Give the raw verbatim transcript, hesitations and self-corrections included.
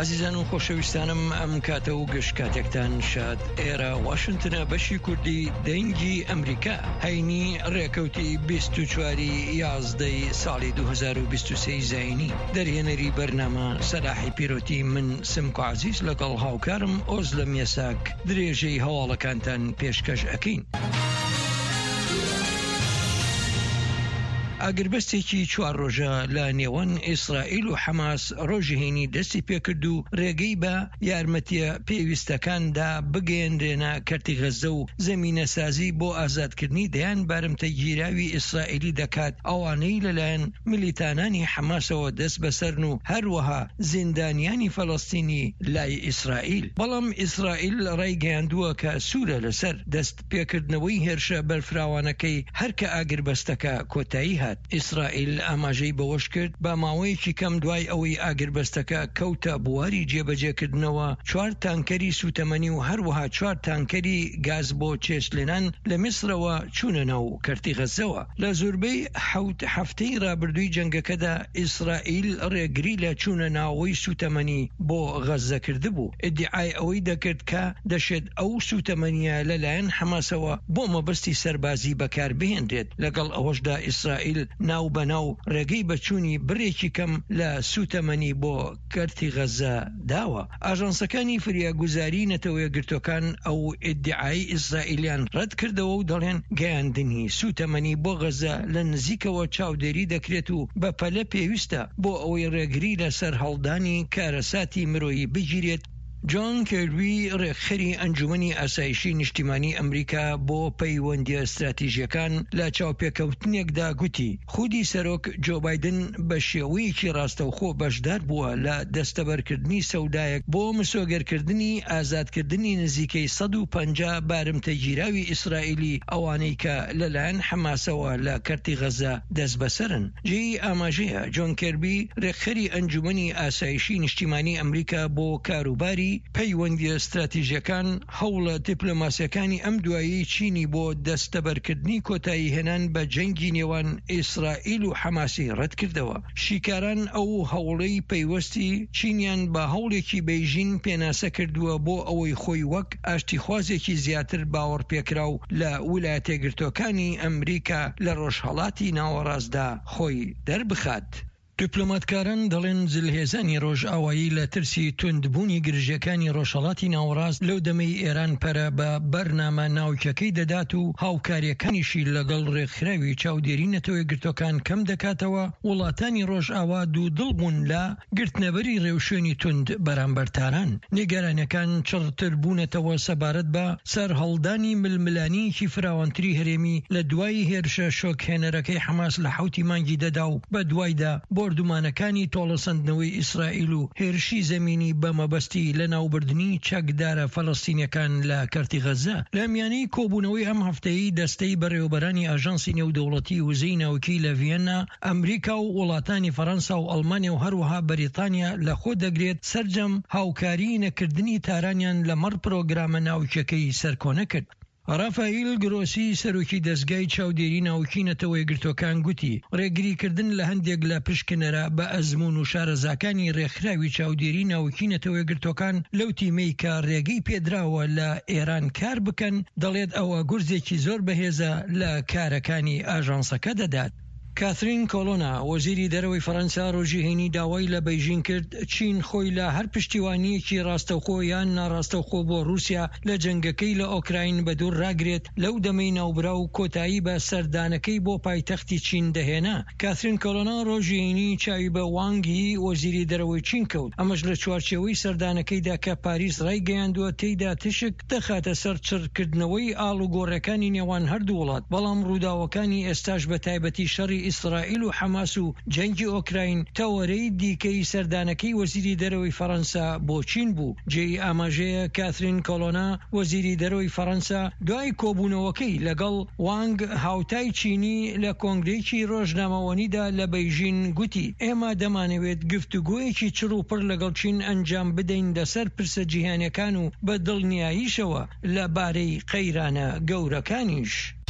عزیزان و خۆشەویستانم ئەم کاتە و گەشت کاتێکتان شاد. ئێرە واشنتنە بەشی کوردی دەنگی ئەمریکا هەینی ڕێکەوتی بیست و چواری یازدەی ساڵی دوو هەزار و بیست و سێ زاینی دەرهێنەری بەرنامە سەلاحی پیرۆتی من سمکو عزیز لەگەڵ هاوکارم ئۆزلەم یەساک درێژەی هەواڵەکانتان پێشکەش ئەکەین. ئاگربەستێکی چوار ڕۆژە لە نێوان ئیسرائیل و حەماس ڕۆژی هێنی دەستی پێکرد و ڕێگەی بە یارمەتیە پێویستەکاندا بگەێنرێنە کەرتی غەزە و زەمینە سازی بۆ ئازادکردنی دەیان بارمتە گیراوی ئیسرائیلی دەکات ئەوانەی لەلایەن ملیتانانی حەماسەوە دەست بەسەرن و هەروەها زیندانیانی فەڵەستینی لای ئیسرائیل. بەڵام ئیسرائیل ڕایگەیاندووە کە سوورە لەسەر دەست پێکردنەوەی هێرشە بەرفراوانەکەی هەرکە ئاگربەستەکە کۆتایی هات. ئیسرائیل ئاماژەی بەوەش کرد بە ماوەیەکی کەم دوای ئەوەی ئاگربەستەکە کەوتە بواری جێبەجێکردنەوە چوار تانکەری سوتەمەنی و هەروەها چوار تانکەری گاز بۆ چێشلێنان لە میسرەوە چوونە ناو کەرتی غەزەوە. لە زۆربەی حەوت هەفتەی ڕابردووی جەنگەکەدا ئیسرائیل ڕێگری لە چوونە ناوەوەی سوتەمەنی بۆ غەزە کردبوو. ئیدعای ئەوەی دەکرد کە دەشێت ئەو سوتەمەنیە لەلایەن حەماسەوە بۆ مەبەستی سەربازی بەکاربهێنرێت. لەگەڵ ئەوەشدا ئیسرائیل ناو بەناو ڕێگەی بەچوونی بڕێکی کەم لە سوتەمەنی بۆ کەرتی غەزە داوە. ئاژانسەکانی فریاگوزاری نەتەوە گرتوەکان ئەو ئیدعای ئیسرائیلیان ڕەت کردەوە و دەڵێن گەیاندنی سوتەمەنی بۆ غەزە لە نزیکەوە چاودێری دەکرێت و بەپەلە پێویستە بۆ ئەوەی ڕێگری لەسەر هەڵدانی کارەساتی مرۆیی بگیرێت. جۆن کێربی ڕێکخەری ئەنجومەنی ئاسایشی نیشتیمانی ئەمریکا بۆ پەیوەندی ئەستراتیژیەکان لە چاوپێکەوتنێکدا گوتی خودی سەرۆک جۆ بایدن بە شێوەیەکی ڕاستەوخۆ بەشدار بووە لە دەستەبەرکردنی سەودایەک بۆ مسۆگەرکردنی ئازادکردنی نزیکەی سەد و پەنجا بارمتە گیراوی ئیسرائیلی ئەوانەی کە لەلایەن حەماسەوە لە کەرتی غەزە دەست بەسەرن. جێی ئاماژەیە جۆن کێربی ڕێکخەری ئەنجومەنی ئاسایشی نیشتیمانی ئەمریکا بۆ کاروباری پەیوەندی ئەستراتیژیەکان هەوڵە دیپلۆماسیەکانی ئەم دوایی چینی بۆ دەستەبەرکردنی کۆتایی هێنان بە جەنگی نێوان ئیسرائیل و حەماسی ڕەت کردەوە. شیکاران ئەو هەوڵەی پەیوەستی چینیان بە هەوڵێکی بەیژین پێناسە کردووە بۆ ئەوەی خۆی وەک ئاشتیخوازێکی زیاتر باوەڕ پێکراو لە ویلایەتە یەکگرتووەکانی ئەمریکا لە ڕۆژهەڵاتی ناوەڕاستدا خۆی دەربخات. دیپلۆماتکاران دەڵێن جلهێزانی ڕۆژئاوایی لە ترسی توندبوونی گرژەکانی ڕۆژهەڵاتی ناوەڕاست لەو دەمەی ئێران پەرە بە بەرنامە ناوچەکەی دەدات و هاوکاریەکانیشی لەگەڵ ڕێکخراوی چاودێری نەتەوەی گرتوەکان کەم دەکاتەوە. وڵاتانی ڕۆژئاوا دوو دڵبوون لە گرتنەبەری ڕێوشێنی تند بەرامبەر تاران. نیگەرانەکان چڕتر بوونەتەوە سەبارەت بە سەرهەڵدانی ململانیەکی فراوانتری هەرێمی لە دوای هێرشە شۆکهێنەرەکەی حەماس لە حوتی مانگی دەدا و بە دوایدا بۆردومانەکانی تۆڵەسەندنەوەی ئیسرائیل و هێرشی زەمینی بە مەبەستی لە ناوبردننی چەکدارە فەڵەستینیەکان لە کەرتی غەزە. لە میانەی کۆبوونەوەی ئەم هەفتەیە دەستەی بەڕێوەبەرانی ئاژانسی نێودەوڵەتی وزەی ناوکی لە ڤیەنا ئەمریکا و وڵاتانی فەڕەنسا و ئەڵمانیا و هەروەها بەریتانیا لەخۆ دەگرێت سەرجەم هاوکاری نەکردنی تارانیان لەمەڕ پرۆگرامە ناوچەکەی سەرکۆنە کرد. ڕافائیل گرۆسی سەرۆکی دەستگای چاودێری ناوکی نەتەوە یەکگرتوەکان گوتی ڕێگریکردن لە هەندێک لە پشکنەرە بە ئەزمون و شارەزاکانی ڕێکخراوی چاودێری ناوکی نەتەوە یەکگرتوەکان لەو تیمەی کە ڕێگەی پێدراوە لە ئێران کار بکەن دەڵێت ئەوە گورزێکی زۆر بەهێزە لە کارەکانی ئاژانسەکە دەدات. کاترین کۆلۆنا وەزیری دەرەوەی فەڕەنسا ڕۆژی هێنی داوای لە بەیژین کرد چین خۆی لە هەر پشتیوانیەکی ڕاستەوخۆ یان ناڕاستەوخۆ بۆ رووسیا لە جەنگەکەی لە ئۆکراین بە دوور ڕاگرێت لەو دەمەی ناوبرا و کۆتایی بە سەردانەکەی بۆ پایتەختی چین دەهێنا. کاترین کۆلۆنا ڕۆژی هێنی چاوی بە وانگی وەزیری دەرەوەی چین کەوت. ئەمەش لە چوارچێوەی سەردانەکەیدا کە پاریس ڕایگەیاندووە تێیدا تشک دەخاتە سەر چڕکردنەوەی ئاڵوگۆڕەکانی نێوان هەردوو وڵات. بەڵام ڕووداوەکانی ئێستاش بە تایبەتی شەڕی ئیسرائیل و حەماس و جەنگی ئۆکراین تەوەرەی دیکەی سەردانەکەی وەزیری دەرەوەی فەڕەنسا بۆ چین بوو. جێی ئاماژەیە کاترین کۆلۆنا وەزیری دەرەوەی فەڕەنسا دوای کۆبوونەوەکەی لەگەڵ وانگ هاوتای چینی لە کۆنگرەیەکی ڕۆژنامەوەنیدا لە بەیژین گوتی ئێمە دەمانەوێت گفتوگۆیەکی چڕ و پڕ لەگەڵ چین ئەنجام بدەین لەسەر پرسە جیهانیەکان و بە دڵنیاییشەوە لەبارەی قەیرانە گەورەکانیش.